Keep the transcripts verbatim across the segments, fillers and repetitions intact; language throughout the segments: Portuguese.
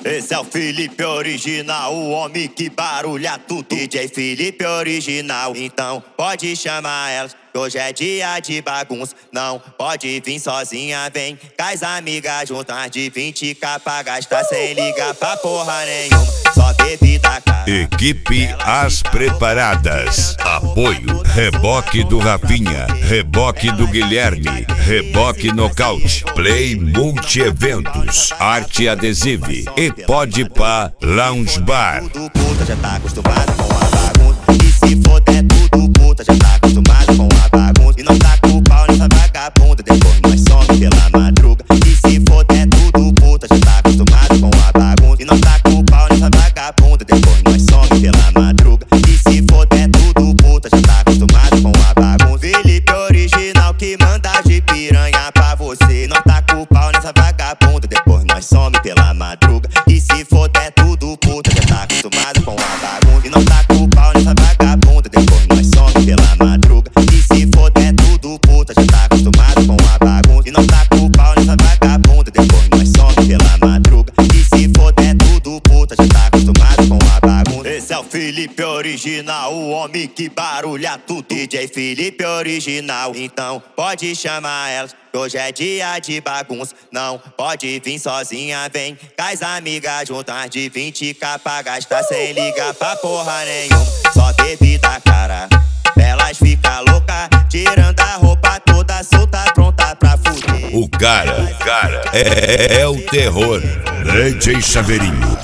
Esse é o Felipe original, o homem que barulha tudo. D J Felipe original, então pode chamar elas, que hoje é dia de bagunça. Não pode vir sozinha, vem com as amigas juntas de vinte k pra gastar sem ligar pra porra nenhuma. Só bebida cara. Equipe As Preparadas. Apoio Reboque do Rafinha, Reboque do Guilherme, Reboque Nocaute, Play Multi-Eventos, Arte Adesive e Pode Pá Lounge Bar. Tudo puta já tá acostumado com a bagunça. E se for é tudo puta já tá acostumado com a bagunça. E não tá com o pau nessa vagabunda, depois nós some pela madruga. E se for é tudo puta já tá acostumado com a bagunça. E não tá com o pau nessa vagabunda, depois nós some pela madruga. E se for é tudo puta já tá acostumado com a bagunça. Felipe original que manda de piranha pra você. Não tá com o pau nessa vagabunda, depois nós some pela madruga. E se for é tudo puta já tá acostumado com a bagunça. E não tá com o pau nessa vagabunda, depois nós some pela madruga. E se for é tudo puta já tá acostumado com a bagunça. E não tá com o pau nessa vagabunda, depois nós some pela madruga. E se for é tudo puta já tá acostumado com a bagunça. Esse é o Felipe original, o homem que barulha tudo. D J Felipe original, então pode chamar elas, que hoje é dia de bagunça. Não pode vir sozinha, vem com as amigas juntas de vinte k pra gastar sem ligar pra porra nenhuma. Só bebida cara, elas ficam loucas, tirando a roupa toda solta, pronta pra fuder. O cara, cara, é, é o terror. D J Chaveirinho,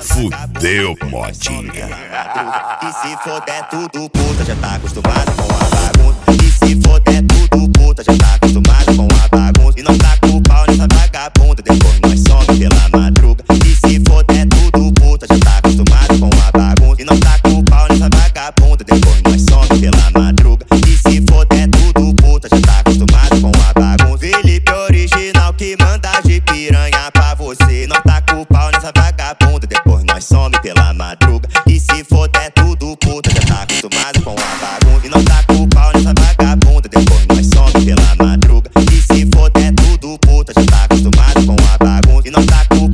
fudeu modinha. E se for é tudo puta já tá acostumado com a bagunça. E se for é tudo puta já tá acostumado com a bagunça. E não tá com o pau nessa vagabunda, depois nós some pela madruga. E se for é tudo puta já tá acostumado com a bagunça. E não tá com o pau nessa vagabunda, depois nós some pela madruga. E se for é tudo puta já tá acostumado com a bagunça. Felipe original que manda de piranha pra você. Não tá com o pau nessa vagabunda, depois nós some pela madruga. E se for é tudo puta já tá acostumado com a bagunça. E não tá com o pau nessa vagabunda, depois nós some pela madruga. E se for é tudo puta já tá acostumado com a bagunça. E não tá com o